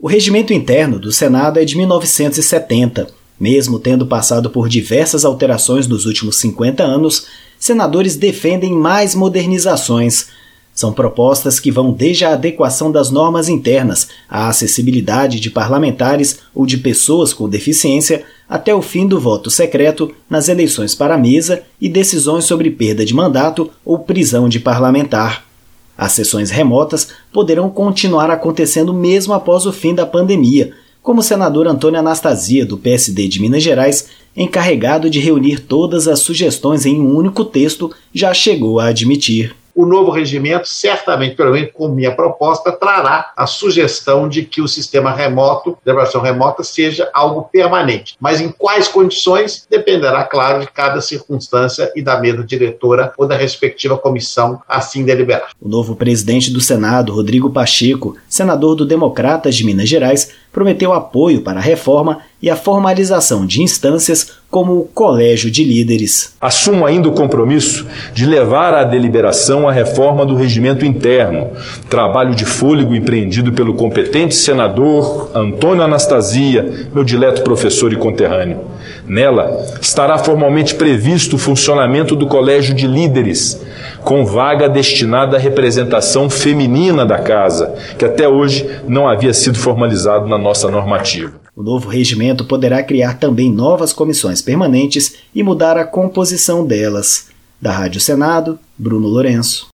O regimento interno do Senado é de 1970. Mesmo tendo passado por diversas alterações nos últimos 50 anos, senadores defendem mais modernizações. São propostas que vão desde a adequação das normas internas, à acessibilidade de parlamentares ou de pessoas com deficiência, até o fim do voto secreto nas eleições para a mesa e decisões sobre perda de mandato ou prisão de parlamentar. As sessões remotas poderão continuar acontecendo mesmo após o fim da pandemia, como o senador Antônio Anastasia, do PSD de Minas Gerais, encarregado de reunir todas as sugestões em um único texto, já chegou a admitir. O novo regimento, certamente, pelo menos com minha proposta, trará a sugestão de que o sistema remoto, deliberação remota, seja algo permanente. Mas em quais condições, dependerá, claro, de cada circunstância e da mesa diretora ou da respectiva comissão assim deliberar. O novo presidente do Senado, Rodrigo Pacheco, senador do Democratas de Minas Gerais, prometeu apoio para a reforma e a formalização de instâncias como o Colégio de Líderes. Assumo ainda o compromisso de levar à deliberação a reforma do regimento interno, trabalho de fôlego empreendido pelo competente senador Antônio Anastasia, meu dileto professor e conterrâneo. Nela estará formalmente previsto o funcionamento do Colégio de Líderes, com vaga destinada à representação feminina da Casa, que até hoje não havia sido formalizado na nossa normativa. O novo regimento poderá criar também novas comissões permanentes e mudar a composição delas. Da Rádio Senado, Bruno Lourenço.